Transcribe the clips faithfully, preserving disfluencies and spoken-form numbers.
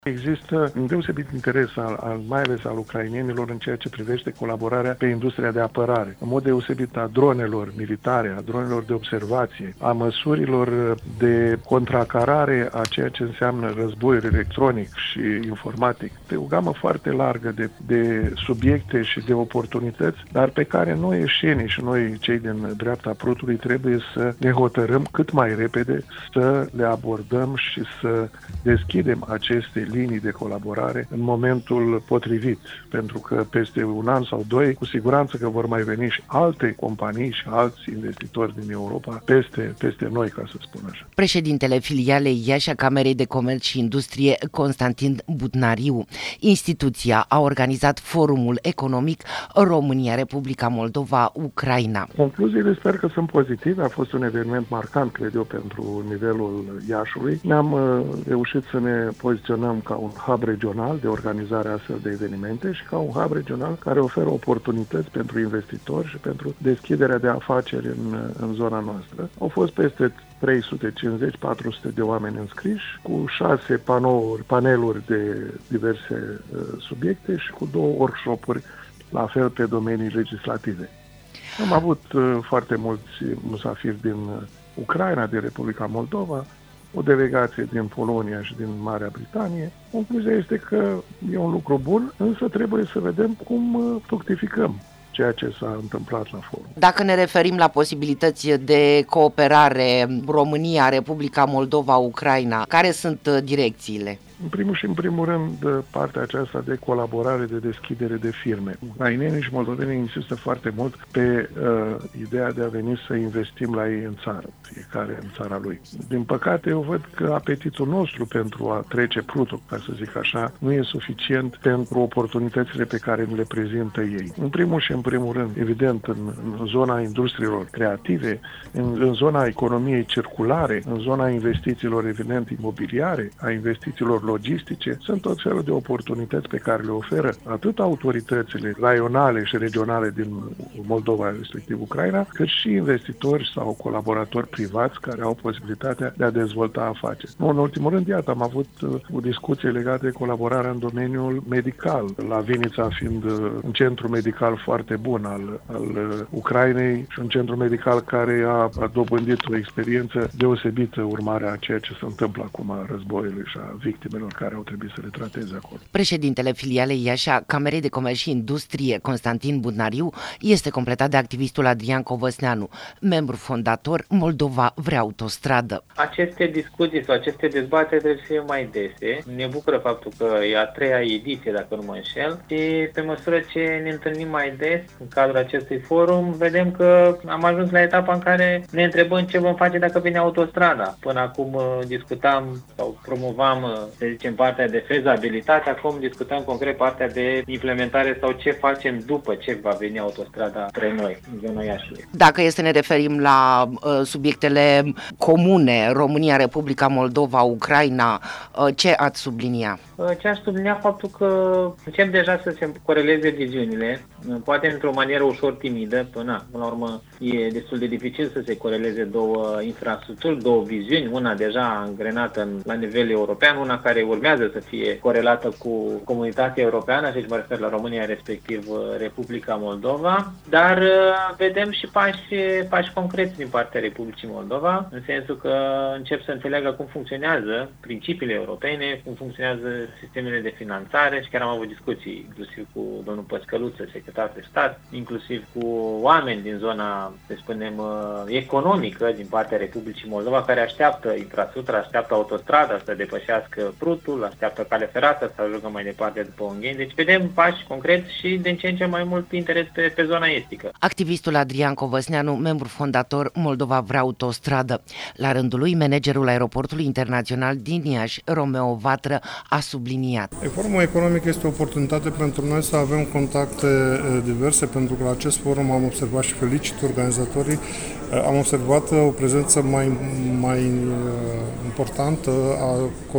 Există un deosebit interes, al, al, mai ales al ucrainenilor, în ceea ce privește colaborarea pe industria de apărare. În mod deosebit a dronelor militare, a dronelor de observație, a măsurilor de contracarare a ceea ce înseamnă războiul electronic și informatic. De o gamă foarte largă de, de subiecte și de oportunități, dar pe care noi eșenii și noi, cei din dreapta prutului, trebuie să ne hotărâm cât mai repede să le abordăm și să deschidem aceste linii de colaborare în momentul potrivit, pentru că peste un an sau doi, cu siguranță că vor mai veni și alte companii și alți investitori din Europa peste, peste noi, ca să spun așa. Președintele filialei Iași a Camerei de Comerț și Industrie, Constantin Budnariu. Instituția a organizat forumul economic România-Republica Moldova-Ucraina. Concluziile sper că sunt pozitive, a fost un eveniment marcant, cred eu, pentru nivelul Iașului. Ne-am uh, reușit să ne poziționăm ca un hub regional de organizare a astfel de evenimente și ca un hub regional care oferă oportunități pentru investitori și pentru deschiderea de afaceri în, în zona noastră. Au fost peste trei sute cincizeci patru sute de oameni înscriși, cu șase panouri, paneluri de diverse uh, subiecte și cu două workshop-uri, la fel pe domenii legislative. Am avut uh, foarte mulți musafiri din Ucraina, din Republica Moldova, o delegație din Polonia și din Marea Britanie. Concluzia este că e un lucru bun, însă trebuie să vedem cum fructificăm ceea ce s-a întâmplat la forum. Dacă ne referim la posibilități de cooperare România, Republica Moldova, Ucraina, care sunt direcțiile? În primul și în primul rând, partea aceasta de colaborare, de deschidere de firme. Ucrainenii și moldovenii insistă foarte mult pe uh, ideea de a veni să investim la ei în țară, fiecare în țara lui. Din păcate, eu văd că apetitul nostru pentru a trece prutul, ca să zic așa, nu e suficient pentru oportunitățile pe care ni le prezintă ei. În primul și în primul rând, evident, în, în zona industriilor creative, în, în zona economiei circulare, în zona investițiilor, evident, imobiliare, a investițiilor logistice, sunt tot felul de oportunități pe care le oferă atât autoritățile raionale și regionale din Moldova, respectiv Ucraina, cât și investitori sau colaboratori privați care au posibilitatea de a dezvolta afaceri. Nu, în ultimul rând, iată, am avut o discuție legată de colaborarea în domeniul medical, la Vinița fiind un centru medical foarte bun al, al Ucrainei și un centru medical care a, a dobândit o experiență deosebită urmarea a ceea ce se întâmplă acum a războiului și a victimelor care au trebuit să le trateze acolo. Președintele filialei Iași a Camerei de Comerț și Industrie, Constantin Budnariu, este completat de activistul Adrian Covăsneanu, membru fondator Moldova vrea autostradă. Aceste discuții sau aceste dezbateri trebuie să fie mai dese. Ne bucură faptul că e a treia ediție, dacă nu mă înșel, și pe măsură ce ne întâlnim mai des în cadrul acestui forum, vedem că am ajuns la etapa în care ne întrebăm ce vom face dacă vine autostrada. Până acum discutam sau promovam, să zicem, partea de fezabilitate, acum discutăm concret partea de implementare sau ce facem după ce va veni autostrada spre noi, în zona Iașului. Dacă este să ne referim la uh, subiectele comune, România, Republica Moldova, Ucraina, uh, ce ați sublinia? Uh, ce aș sublinia faptul că încep deja să se coreleze viziunile, uh, poate într-o manieră ușor timidă, până, până la urmă e destul de dificil să se coreleze două infrastructuri, două viziuni, una deja angrenată în, la nivel european, una care urmează să fie corelată cu comunitatea europeană, și mă refer la România, respectiv Republica Moldova, dar uh, vedem și pași, pași concreți din partea Republicii Moldova, în sensul că încep să înțeleagă cum funcționează principiile europene, cum funcționează sistemele de finanțare, și chiar am avut discuții inclusiv cu domnul Păscăluță, secretar de stat, inclusiv cu oameni din zona, să spunem, economică din partea Republicii Moldova, care așteaptă infrastructura, așteaptă autostrada să depășească prutul, așteaptă cale ferată să ajungă mai departe după Ungheni. Deci vedem pași concreți și din ce în ce mai mult interes pe, pe zona estică. Activistul Adrian Covăsneanu, membru fondator Moldova vrea autostradă. La rândul lui, managerul aeroportului internațional din Iași, Romeo Vatră, a subliniat. Forumul economic este o oportunitate pentru noi să avem contacte diverse, pentru că la acest forum am observat și felicit organizatorii, am observat o prezență mai, mai importantă a,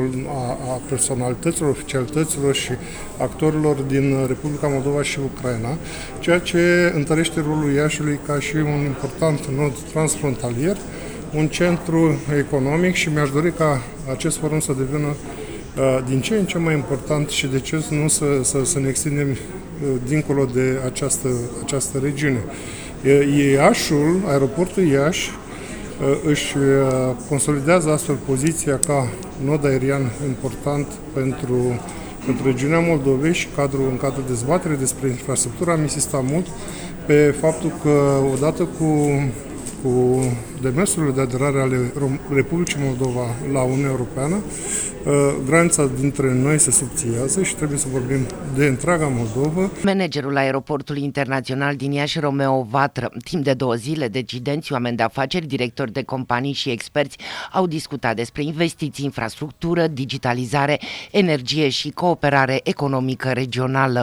a, a personalităților, oficialităților și actorilor din Republica Moldova și Ucraina, ceea ce întărește rolul Iașului ca și un important nod transfrontalier, un centru economic, și mi-aș dori ca acest forum să devină Din ce în ce mai important și de ce nu să, să, să ne extindem dincolo de această, această regiune. Iașul, aeroportul Iași, își consolidează astfel poziția ca nod aerian important pentru, pentru regiunea Moldovei și cadrul, în cadrul dezbaterii despre infrastructură am insistat mult pe faptul că odată cu, cu demersurile de aderare ale Republicii Moldova la Uniunea Europeană, granița dintre noi se subțiază și trebuie să vorbim de întreaga Moldovă. Managerul aeroportului internațional din Iași, Romeo Vatră, timp de două zile, decidenți, oameni de afaceri, directori de companii și experți au discutat despre investiții, infrastructură, digitalizare, energie și cooperare economică regională.